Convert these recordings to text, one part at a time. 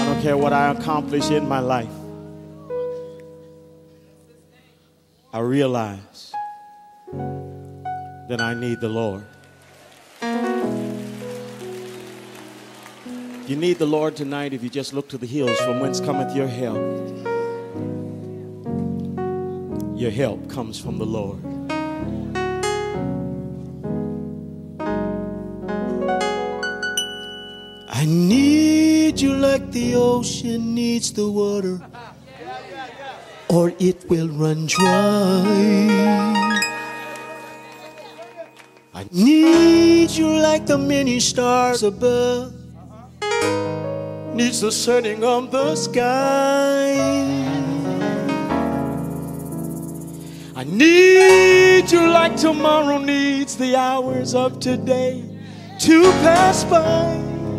I don't care what I accomplish in my life. I realize that I need the Lord. You need the Lord tonight if you just look to the hills from whence cometh your help. Your help comes from the Lord. I need you like the ocean needs the water, or it will run dry. I need you like the many stars above needs the setting of the sky. I need you like tomorrow needs the hours of today to pass by.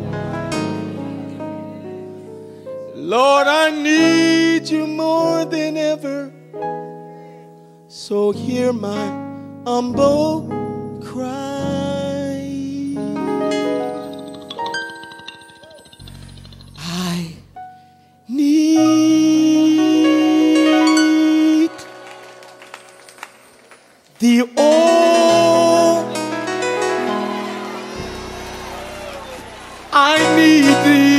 Lord, I need you more than ever, so hear my humble cry. I need thee, oh, I need thee.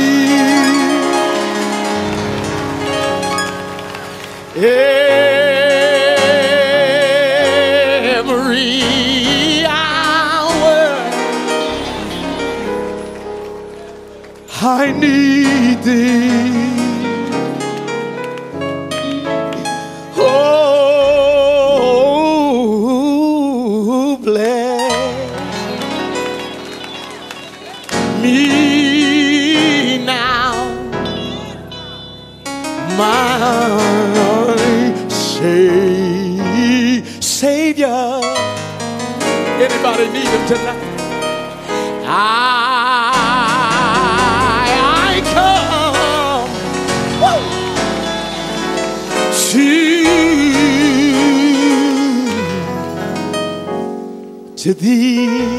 Every hour I need thee. Oh, bless me now, my Savior. Anybody need him tonight? I come to thee.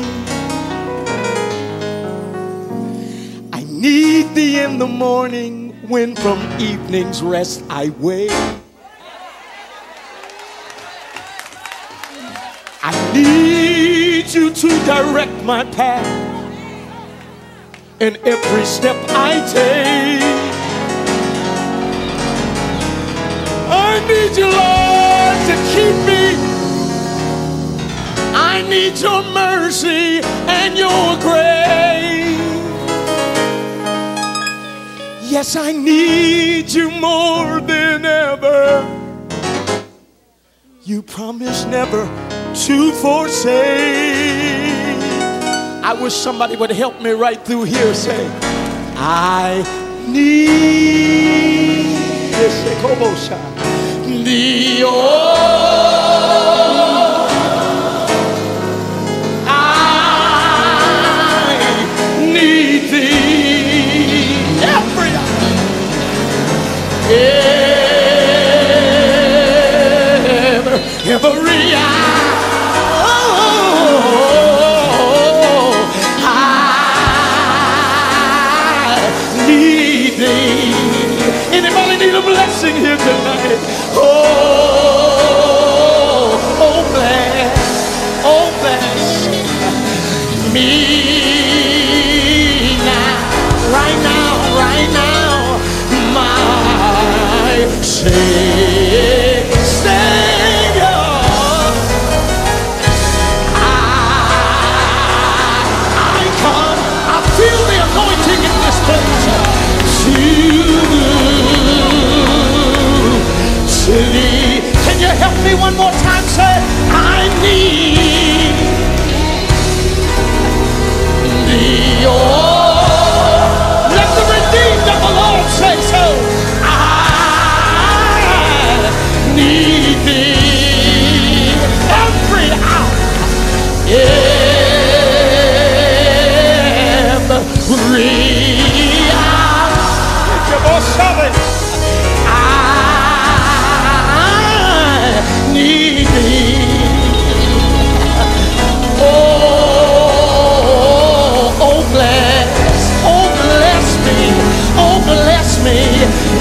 I need thee in the morning when from evening's rest I wake. I need you to direct my path in every step I take. I need you, Lord, to keep me. I need your mercy and your grace. Yes, I need you more than ever. You promised never to forsake. I wish somebody would help me right through here. Say, I need thee, oh, I need thee every hour. Anybody need a blessing here tonight? Oh, bless me now, right now, my Savior. I come, I feel the anointing in this place. Can you help me one more time? Say, I need thee, oh. Let the redeemed of the Lord say so. I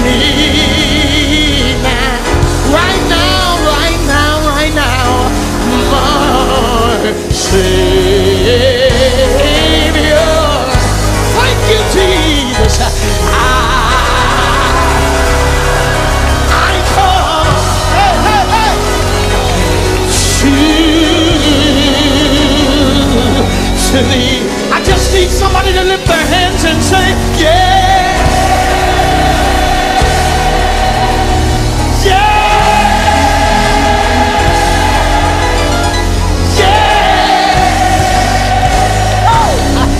me now, right now, right now, right now, my Savior. Thank you, Jesus. I come, hey, hey, hey, to thee. I just need somebody to lift their hands and say, yeah, yeah, yeah, oh,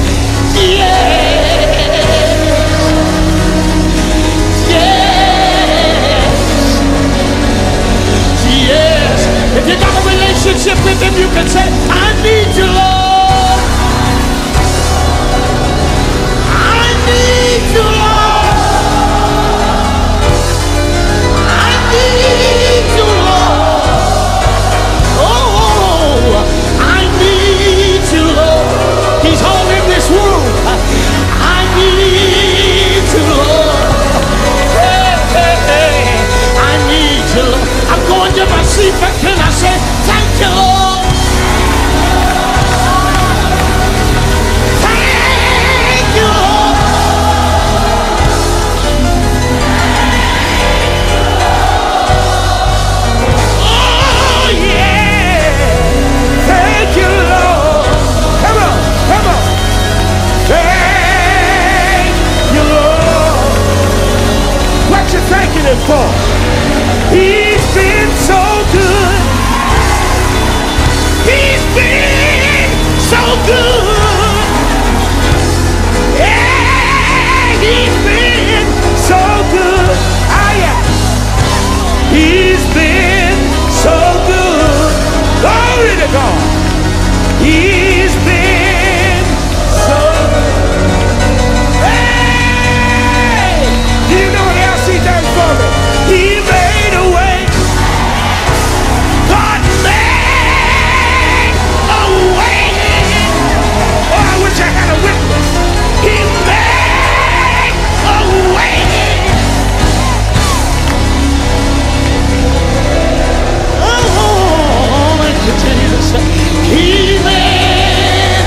yes, yes. If you got a relationship with him, you can say, I need you, Lord. But can I say thank you, Lord? Thank you, Lord. Oh yeah, thank you, Lord. Come on, come on. Thank you, Lord. What you thanking him for? He's been so good. He's been so good. Yeah, he's been so good. Ah, yeah. He's been so good. Glory to God. He's been so good. Hey! Do you know what else he done for me? He made a way. God made a way. Oh, I wish I had a witness. He made a way. Oh, thank you, Jesus. He made.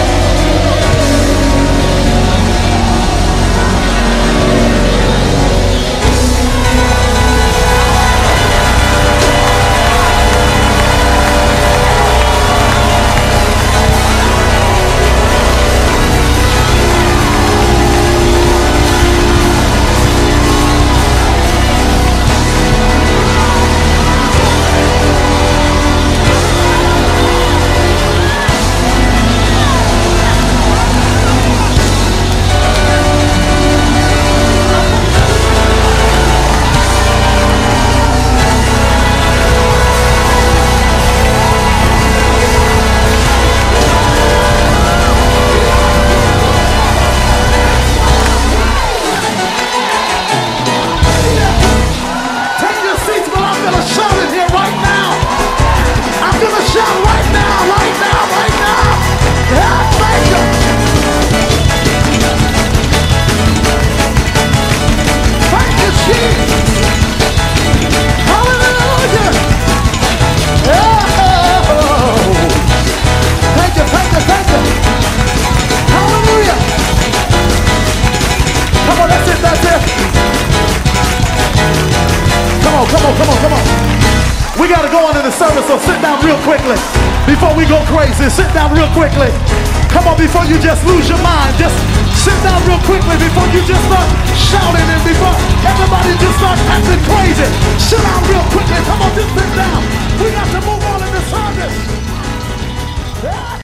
Come on. We got to go on in the service, so sit down real quickly. Before we go crazy, sit down real quickly. Come on, before you just lose your mind, just sit down real quickly before you just start shouting and before everybody just starts acting crazy. Sit down real quickly. Come on, just sit down. We got to move on in the service.